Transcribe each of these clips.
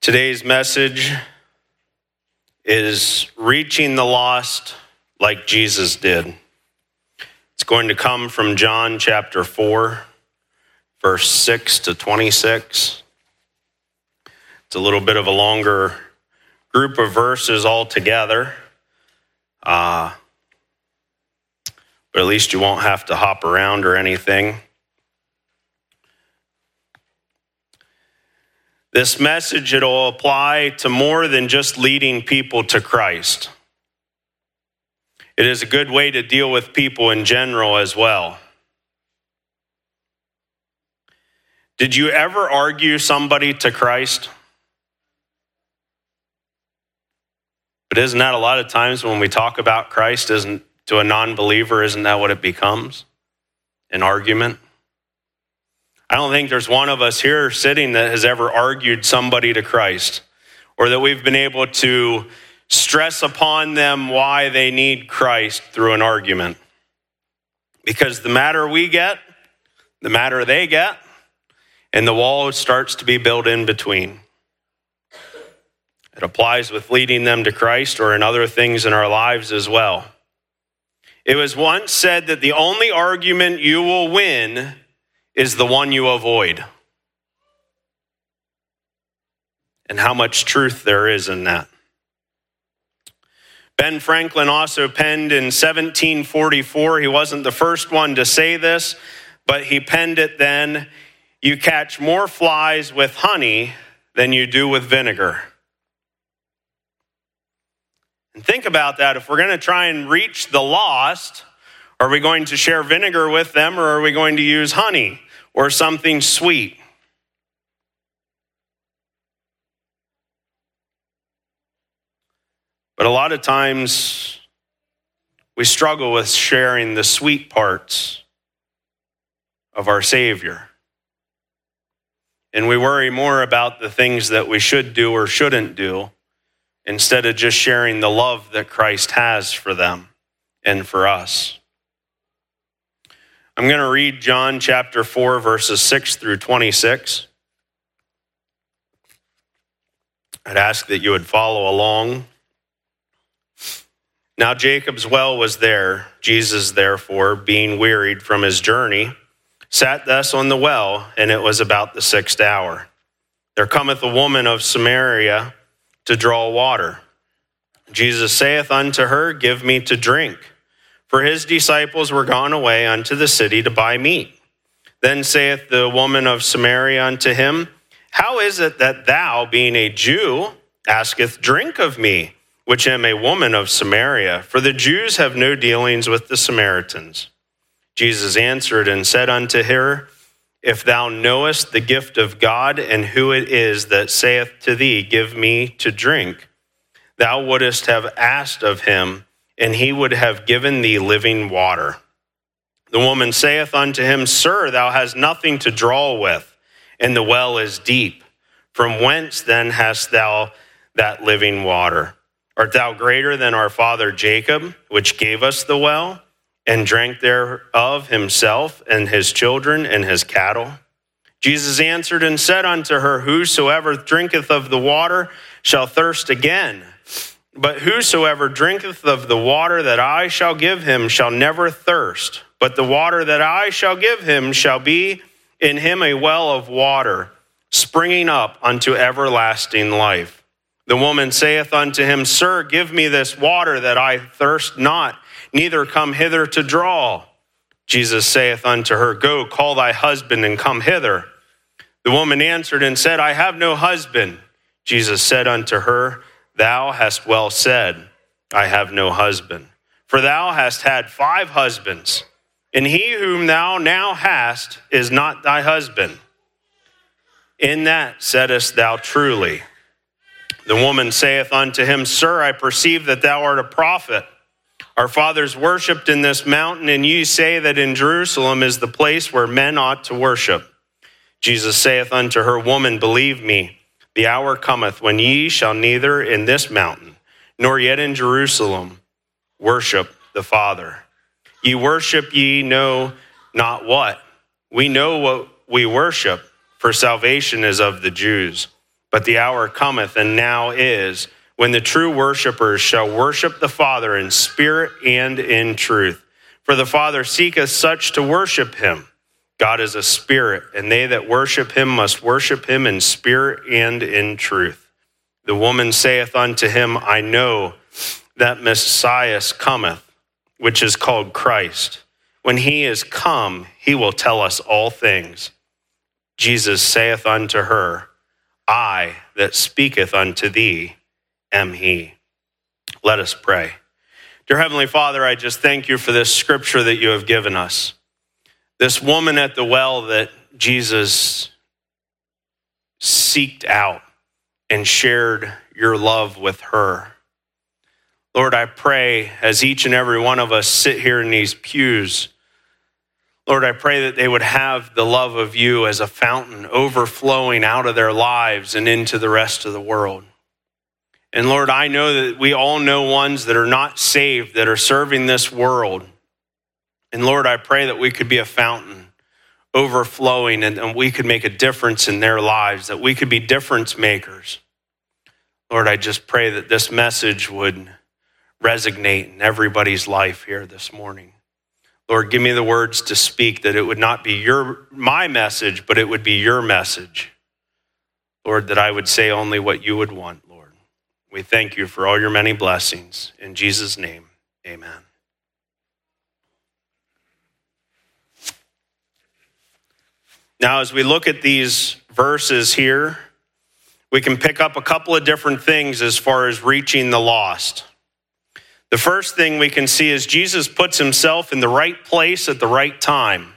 Today's message is reaching the lost like Jesus did. It's going to come from John chapter 4, verse 6 to 26. It's a little bit of a longer group of verses altogether, but at least you won't have to hop around or anything. This message, it'll apply to more than just leading people to Christ. It is a good way to deal with people in general as well. Did you ever argue somebody to Christ? But isn't that a lot of times when we talk about Christ, to a non-believer, isn't that what it becomes? An argument? I don't think there's one of us here sitting that has ever argued somebody to Christ, or that we've been able to stress upon them why they need Christ through an argument. Because the madder we get, the madder they get, and the wall starts to be built in between. It applies with leading them to Christ or in other things in our lives as well. It was once said that the only argument you will win is the one you avoid. And how much truth there is in that. Ben Franklin also penned in 1744, he wasn't the first one to say this, but he penned it then, "You catch more flies with honey than you do with vinegar." And think about that. If we're going to try and reach the lost, are we going to share vinegar with them, or are we going to use honey or something sweet? But a lot of times we struggle with sharing the sweet parts of our Savior. And we worry more about the things that we should do or shouldn't do, instead of just sharing the love that Christ has for them and for us. I'm going to read John chapter 4, verses 6 through 26. I'd ask that you would follow along. Now Jacob's well was there. Jesus, therefore, being wearied from his journey, sat thus on the well, and it was about the 6th hour. There cometh a woman of Samaria to draw water. Jesus saith unto her, Give me to drink. For his disciples were gone away unto the city to buy meat. Then saith the woman of Samaria unto him, How is it that thou, being a Jew, asketh drink of me, which am a woman of Samaria? For the Jews have no dealings with the Samaritans. Jesus answered and said unto her, If thou knowest the gift of God, and who it is that saith to thee, Give me to drink, thou wouldest have asked of him, and he would have given thee living water. The woman saith unto him, Sir, thou hast nothing to draw with, and the well is deep. From whence then hast thou that living water? Art thou greater than our father Jacob, which gave us the well, and drank thereof himself, and his children, and his cattle? Jesus answered and said unto her, Whosoever drinketh of the water shall thirst again. But whosoever drinketh of the water that I shall give him shall never thirst. But the water that I shall give him shall be in him a well of water, springing up unto everlasting life. The woman saith unto him, Sir, give me this water that I thirst not, neither come hither to draw. Jesus saith unto her, Go, call thy husband and come hither. The woman answered and said, I have no husband. Jesus said unto her, Thou hast well said, I have no husband. For thou hast had 5 husbands, and he whom thou now hast is not thy husband. In that saidest thou truly. The woman saith unto him, Sir, I perceive that thou art a prophet. Our fathers worshipped in this mountain, and ye say that in Jerusalem is the place where men ought to worship. Jesus saith unto her, Woman, believe me, the hour cometh when ye shall neither in this mountain, nor yet in Jerusalem, worship the Father. Ye worship ye know not what. We know what we worship, for salvation is of the Jews. But the hour cometh, and now is, when the true worshipers shall worship the Father in spirit and in truth. For the Father seeketh such to worship him. God is a spirit, and they that worship him must worship him in spirit and in truth. The woman saith unto him, I know that Messiah cometh, which is called Christ. When he is come, he will tell us all things. Jesus saith unto her, I that speaketh unto thee am he. Let us pray. Dear Heavenly Father, I just thank you for this scripture that you have given us. This woman at the well that Jesus seeked out and shared your love with her. Lord, I pray as each and every one of us sit here in these pews, Lord, I pray that they would have the love of you as a fountain overflowing out of their lives and into the rest of the world. And Lord, I know that we all know ones that are not saved, that are serving this world. And Lord, I pray that we could be a fountain overflowing and we could make a difference in their lives, that we could be difference makers. Lord, I just pray that this message would resonate in everybody's life here this morning. Lord, give me the words to speak, that it would not be my message, but it would be your message. Lord, that I would say only what you would want, Lord. We thank you for all your many blessings. In Jesus' name, amen. Now, as we look at these verses here, we can pick up a couple of different things as far as reaching the lost. The first thing we can see is Jesus puts himself in the right place at the right time.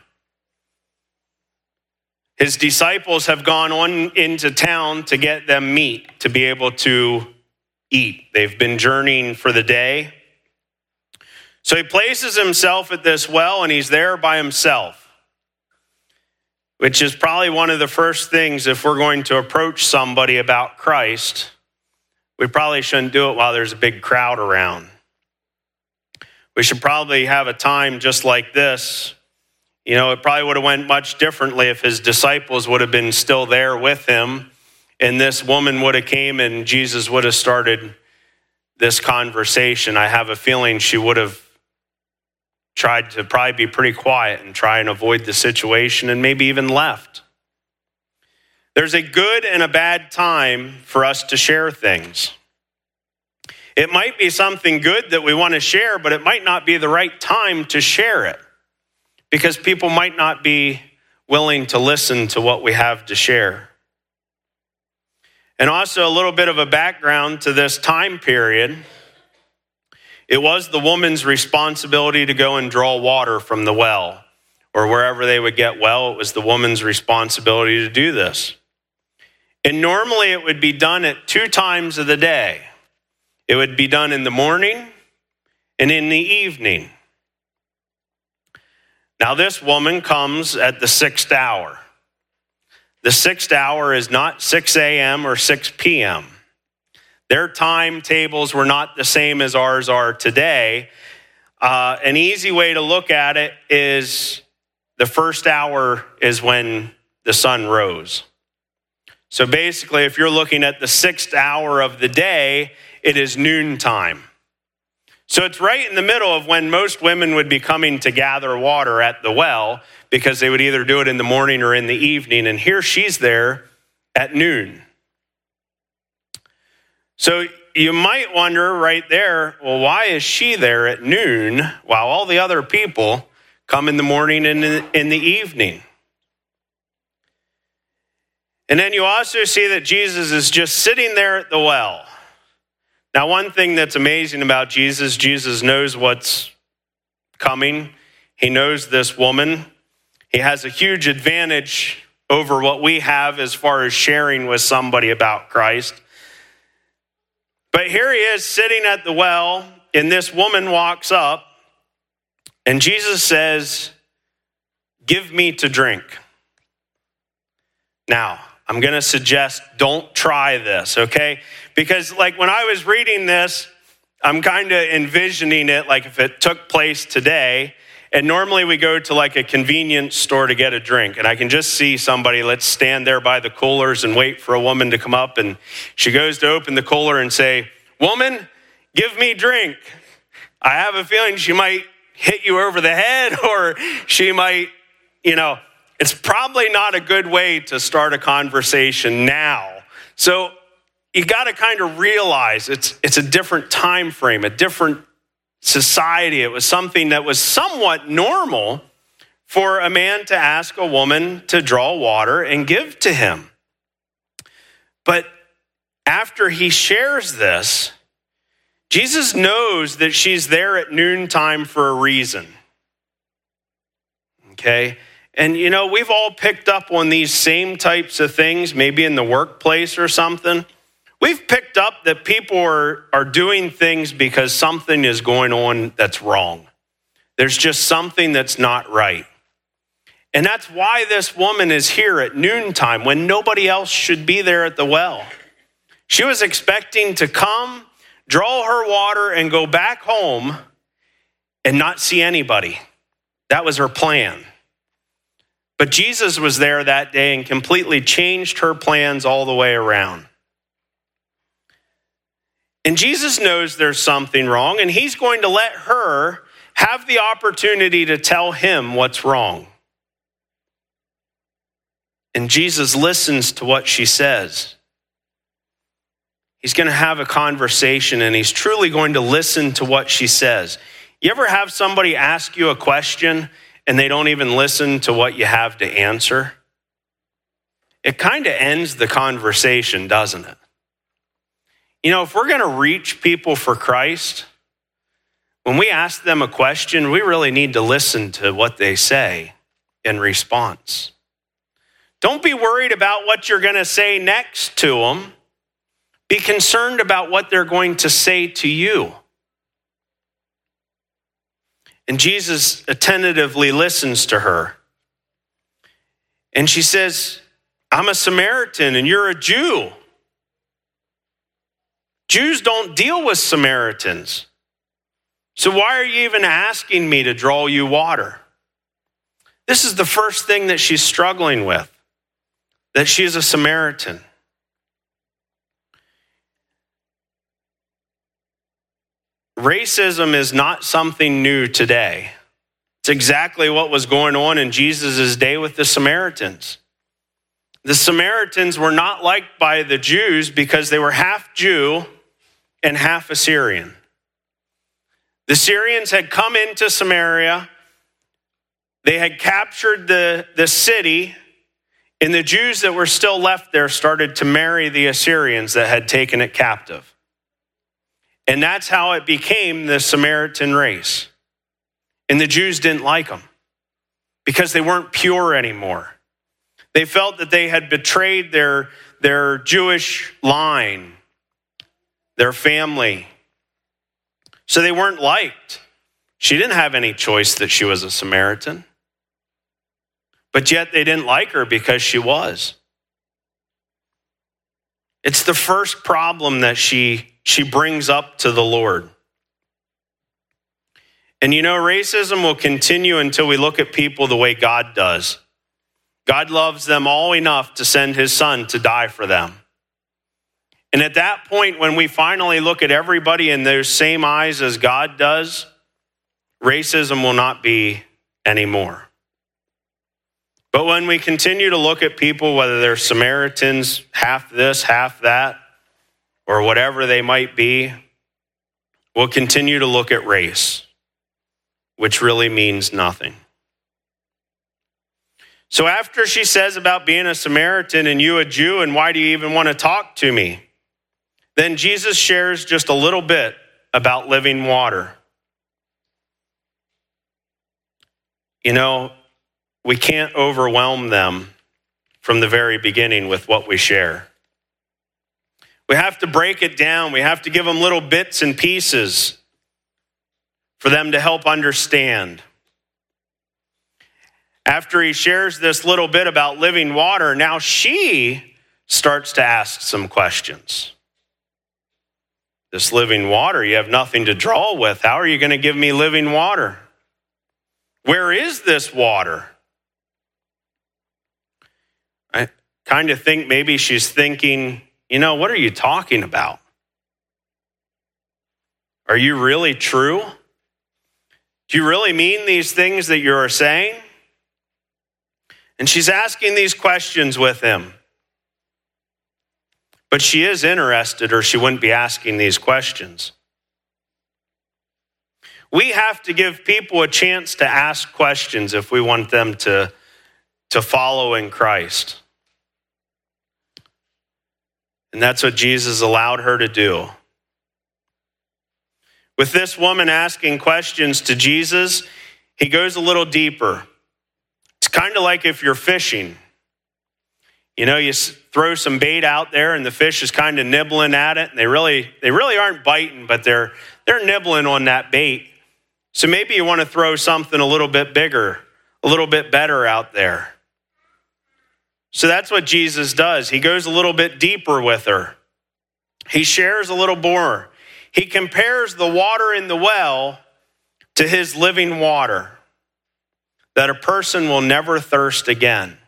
His disciples have gone on into town to get them meat to be able to eat. They've been journeying for the day. So he places himself at this well and he's there by himself, which is probably one of the first things if we're going to approach somebody about Christ. We probably shouldn't do it while there's a big crowd around. We should probably have a time just like this. You know, it probably would have went much differently if his disciples would have been still there with him and this woman would have came and Jesus would have started this conversation. I have a feeling she would have tried to probably be pretty quiet and try and avoid the situation and maybe even left. There's a good and a bad time for us to share things. It might be something good that we want to share, but it might not be the right time to share it because people might not be willing to listen to what we have to share. And also a little bit of a background to this time period. It was the woman's responsibility to go and draw water from the well or wherever they would get well. It was the woman's responsibility to do this. And normally it would be done at 2 times of the day. It would be done in the morning and in the evening. Now this woman comes at the 6th hour. The 6th hour is not 6 a.m. or 6 p.m. Their timetables were not the same as ours are today. An easy way to look at it is the 1st hour is when the sun rose. So basically, if you're looking at the 6th hour of the day, it is noontime. So it's right in the middle of when most women would be coming to gather water at the well because they would either do it in the morning or in the evening. And here she's there at noon. So you might wonder right there, well, why is she there at noon while all the other people come in the morning and in the evening? And then you also see that Jesus is just sitting there at the well. Now, one thing that's amazing about Jesus, Jesus knows what's coming. He knows this woman. He has a huge advantage over what we have as far as sharing with somebody about Christ. But here he is sitting at the well, and this woman walks up, and Jesus says, "Give me to drink." Now, I'm going to suggest don't try this, okay? Because like when I was reading this, I'm kind of envisioning it like if it took place today And normally we go to like a convenience store to get a drink. And I can just see somebody, let's stand there by the coolers and wait for a woman to come up. And she goes to open the cooler and say, "Woman, give me drink." I have a feeling she might hit you over the head, or she might, it's probably not a good way to start a conversation now. So you got to kind of realize it's a different time frame, a different society. It was something that was somewhat normal for a man to ask a woman to draw water and give to him. But after he shares this, Jesus knows that she's there at noontime for a reason. Okay? And we've all picked up on these same types of things, maybe in the workplace or something. We've picked up that people are doing things because something is going on that's wrong. There's just something that's not right. And that's why this woman is here at noontime when nobody else should be there at the well. She was expecting to come, draw her water, and go back home and not see anybody. That was her plan. But Jesus was there that day and completely changed her plans all the way around. And Jesus knows there's something wrong, and he's going to let her have the opportunity to tell him what's wrong. And Jesus listens to what she says. He's going to have a conversation, and he's truly going to listen to what she says. You ever have somebody ask you a question and they don't even listen to what you have to answer? It kind of ends the conversation, doesn't it? If we're going to reach people for Christ, when we ask them a question, we really need to listen to what they say in response. Don't be worried about what you're going to say next to them. Be concerned about what they're going to say to you. And Jesus attentively listens to her. And she says, "I'm a Samaritan and you're a Jew. Jews don't deal with Samaritans. So why are you even asking me to draw you water?" This is the first thing that she's struggling with, that she is a Samaritan. Racism is not something new today. It's exactly what was going on in Jesus' day with the Samaritans. The Samaritans were not liked by the Jews because they were half Jew and half Assyrian. The Syrians had come into Samaria. They had captured the city, and the Jews that were still left there started to marry the Assyrians that had taken it captive. And that's how it became the Samaritan race. And the Jews didn't like them because they weren't pure anymore. They felt that they had betrayed their Jewish line, their family. So they weren't liked. She didn't have any choice that she was a Samaritan. But yet they didn't like her because she was. It's the first problem that she brings up to the Lord. And racism will continue until we look at people the way God does. God loves them all enough to send his son to die for them. And at that point, when we finally look at everybody in those same eyes as God does, racism will not be anymore. But when we continue to look at people, whether they're Samaritans, half this, half that, or whatever they might be, we'll continue to look at race, which really means nothing. So after she says about being a Samaritan and you a Jew, and why do you even want to talk to me? Then Jesus shares just a little bit about living water. We can't overwhelm them from the very beginning with what we share. We have to break it down. We have to give them little bits and pieces for them to help understand. After he shares this little bit about living water, now she starts to ask some questions. This living water, you have nothing to draw with. How are you going to give me living water? Where is this water? I kind of think maybe she's thinking, what are you talking about? Are you really true? Do you really mean these things that you are saying? And she's asking these questions with him. But she is interested, or she wouldn't be asking these questions. We have to give people a chance to ask questions if we want them to follow in Christ. And that's what Jesus allowed her to do. With this woman asking questions to Jesus, he goes a little deeper. It's kind of like if you're fishing. You throw some bait out there and the fish is kind of nibbling at it, and they really aren't biting, but they're nibbling on that bait. So maybe you want to throw something a little bit bigger, a little bit better out there. So that's what Jesus does. He goes a little bit deeper with her. He shares a little more. He compares the water in the well to his living water, that a person will never thirst again.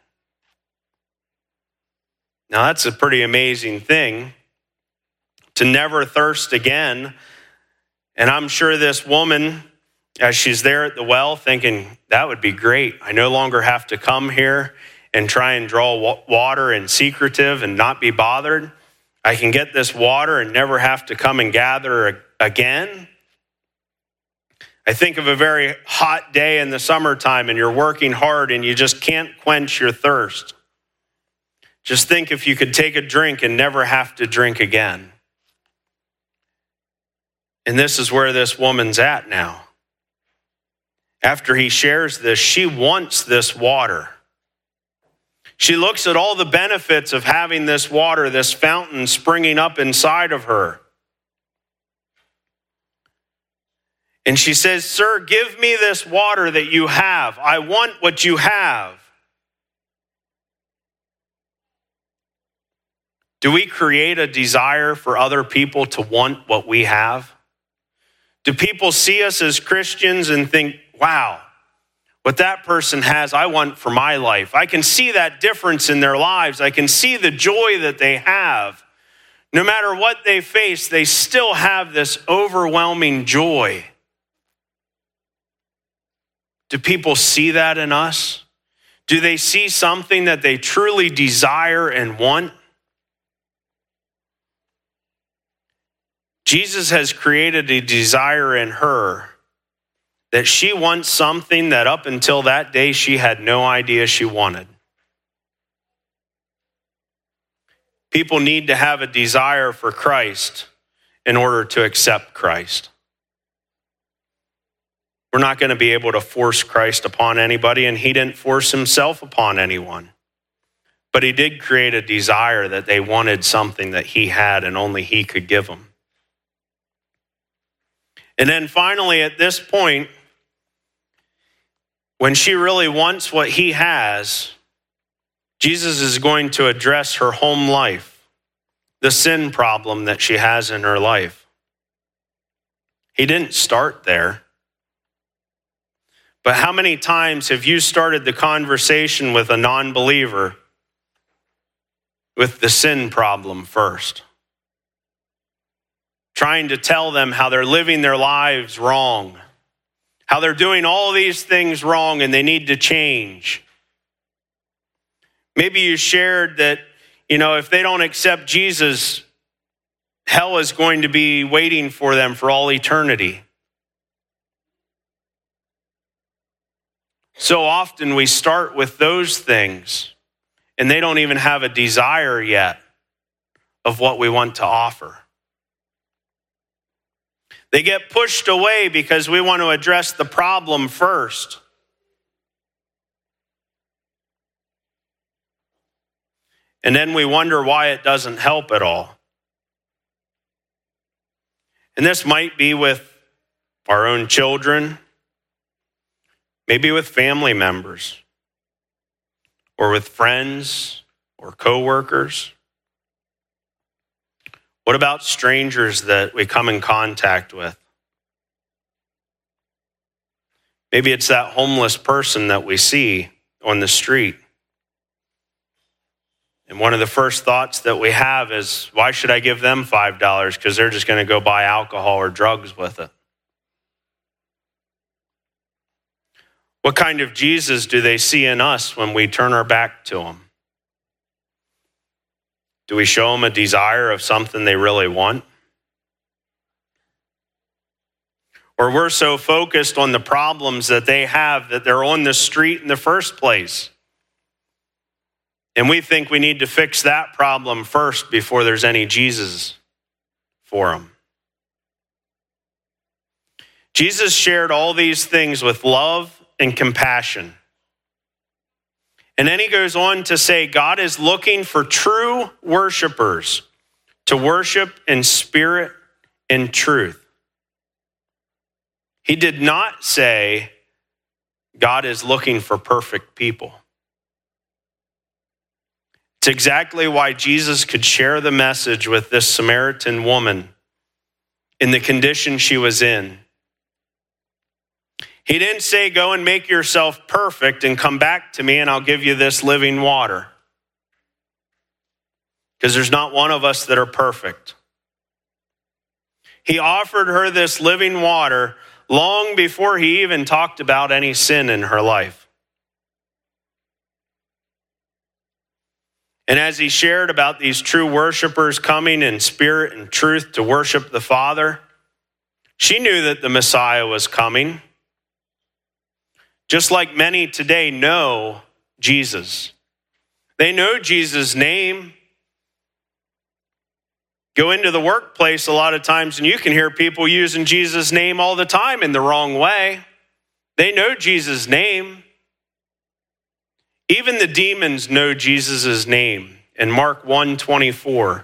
Now, that's a pretty amazing thing, to never thirst again. And I'm sure this woman, as she's there at the well, thinking, that would be great. I no longer have to come here and try and draw water and secretive and not be bothered. I can get this water and never have to come and gather again. I think of a very hot day in the summertime and you're working hard and you just can't quench your thirst. Just think if you could take a drink and never have to drink again. And this is where this woman's at now. After he shares this, she wants this water. She looks at all the benefits of having this water, this fountain springing up inside of her. And she says, "Sir, give me this water that you have. I want what you have." Do we create a desire for other people to want what we have? Do people see us as Christians and think, wow, what that person has, I want for my life? I can see that difference in their lives. I can see the joy that they have. No matter what they face, they still have this overwhelming joy. Do people see that in us? Do they see something that they truly desire and want? Jesus has created a desire in her that she wants something that up until that day she had no idea she wanted. People need to have a desire for Christ in order to accept Christ. We're not going to be able to force Christ upon anybody, and he didn't force himself upon anyone. But he did create a desire that they wanted something that he had and only he could give them. And then finally, at this point, when she really wants what he has, Jesus is going to address her home life, the sin problem that she has in her life. He didn't start there. But how many times have you started the conversation with a non-believer with the sin problem first? Trying to tell them how they're living their lives wrong, how they're doing all these things wrong and they need to change. Maybe you shared that, if they don't accept Jesus, hell is going to be waiting for them for all eternity. So often we start with those things and they don't even have a desire yet of what we want to offer. They get pushed away because we want to address the problem first. And then we wonder why it doesn't help at all. And this might be with our own children, maybe with family members, or with friends or coworkers. What about strangers that we come in contact with? Maybe it's that homeless person that we see on the street. And one of the first thoughts that we have is, why should I give them $5? Because they're just going to go buy alcohol or drugs with it. What kind of Jesus do they see in us when we turn our back to them? Do we show them a desire of something they really want? Or we're so focused on the problems that they have that they're on the street in the first place. And we think we need to fix that problem first before there's any Jesus for them. Jesus shared all these things with love and compassion. And then he goes on to say, God is looking for true worshipers to worship in spirit and truth. He did not say God is looking for perfect people. It's exactly why Jesus could share the message with this Samaritan woman in the condition she was in. He didn't say, go and make yourself perfect and come back to me and I'll give you this living water. Because there's not one of us that are perfect. He offered her this living water long before he even talked about any sin in her life. And as he shared about these true worshipers coming in spirit and truth to worship the Father, she knew that the Messiah was coming. Just like many today know Jesus. They know Jesus' name. Go into the workplace a lot of times and you can hear people using Jesus' name all the time in the wrong way. They know Jesus' name. Even the demons know Jesus' name. In Mark 1:24,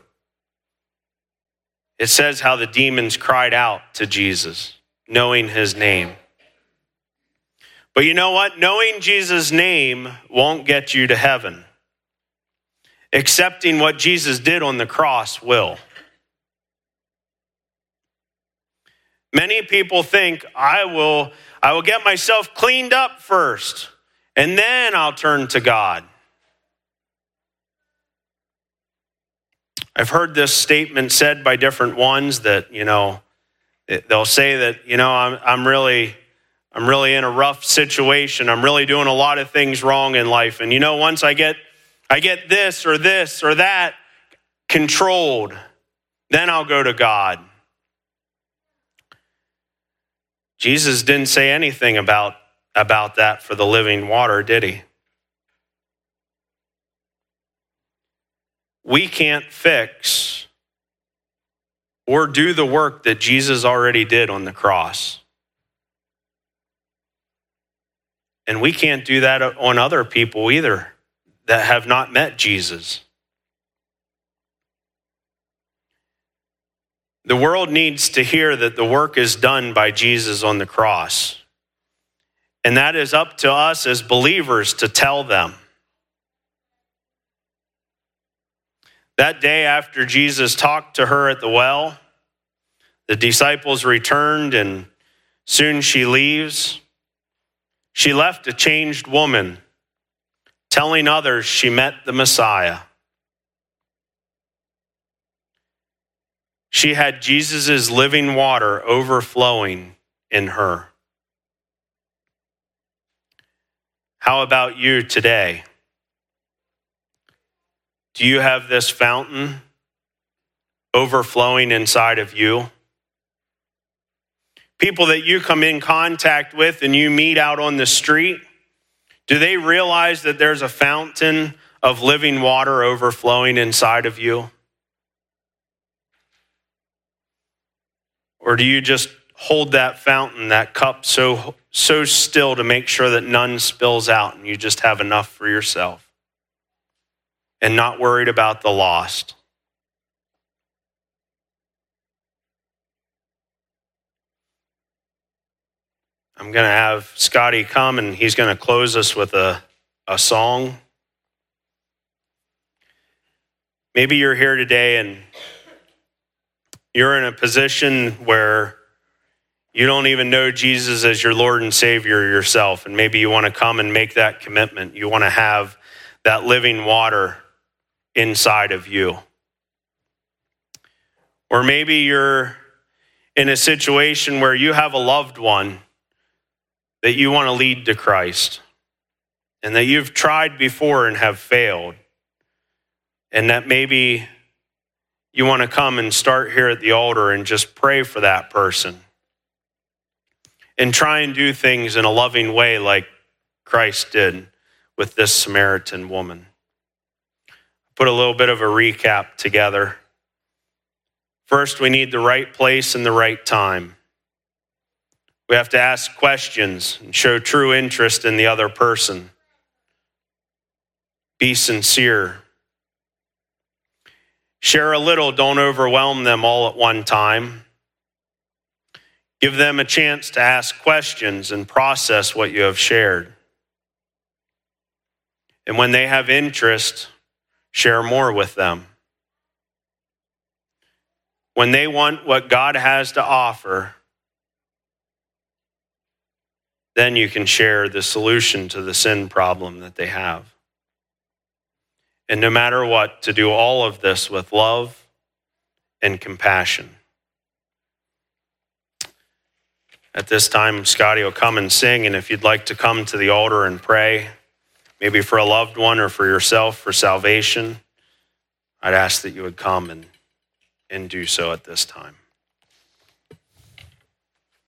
it says how the demons cried out to Jesus, knowing his name. But you know what? Knowing Jesus' name won't get you to heaven. Accepting what Jesus did on the cross will. Many people think, I will get myself cleaned up first, and then I'll turn to God. I've heard this statement said by different ones that, they'll say that, I'm really in a rough situation. I'm really doing a lot of things wrong in life. And once I get this or that controlled, then I'll go to God. Jesus didn't say anything about that for the living water, did he? We can't fix or do the work that Jesus already did on the cross. And we can't do that on other people either that have not met Jesus. The world needs to hear that the work is done by Jesus on the cross. And that is up to us as believers to tell them. That day after Jesus talked to her at the well, the disciples returned and soon she leaves. She left a changed woman, telling others she met the Messiah. She had Jesus' living water overflowing in her. How about you today? Do you have this fountain overflowing inside of you? People that you come in contact with and you meet out on the street, do they realize that there's a fountain of living water overflowing inside of you? Or do you just hold that fountain, that cup so still to make sure that none spills out and you just have enough for yourself and not worried about the lost? I'm going to have Scotty come and he's going to close us with a song. Maybe you're here today and you're in a position where you don't even know Jesus as your Lord and Savior yourself, and maybe you want to come and make that commitment. You want to have that living water inside of you. Or maybe you're in a situation where you have a loved one that you want to lead to Christ, and that you've tried before and have failed, and that maybe you want to come and start here at the altar and just pray for that person and try and do things in a loving way like Christ did with this Samaritan woman. Put a little bit of a recap together. First, we need the right place and the right time. We have to ask questions and show true interest in the other person. Be sincere. Share a little, don't overwhelm them all at one time. Give them a chance to ask questions and process what you have shared. And when they have interest, share more with them. When they want what God has to offer, then you can share the solution to the sin problem that they have. And no matter what, to do all of this with love and compassion. At this time, Scotty will come and sing, and if you'd like to come to the altar and pray, maybe for a loved one or for yourself for salvation, I'd ask that you would come and do so at this time.